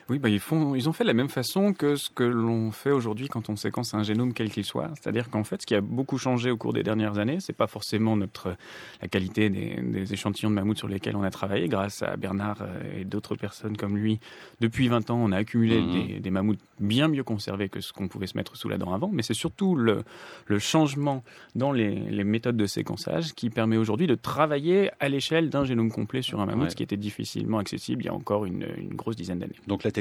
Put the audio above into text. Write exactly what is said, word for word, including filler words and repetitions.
Oui, bah, ils font, ils ont fait de la même façon que ce que l'on fait aujourd'hui quand on séquence un génome quel qu'il soit. C'est-à-dire qu'en fait, ce qui a beaucoup changé au cours des dernières années, c'est pas forcément notre, la qualité des, des échantillons de mammouths sur lesquels on a travaillé. Grâce à Bernard et d'autres personnes comme lui, depuis vingt ans, on a accumulé mmh. des, des mammouths bien mieux conservés que ce qu'on pouvait se mettre sous la dent avant. Mais c'est surtout le, le changement dans les, les méthodes de séquençage qui permet aujourd'hui de travailler à l'échelle d'un génome complet sur un mammouth, ouais. ce qui était difficilement accessible il y a encore une, une grosse dizaine d'années. Donc la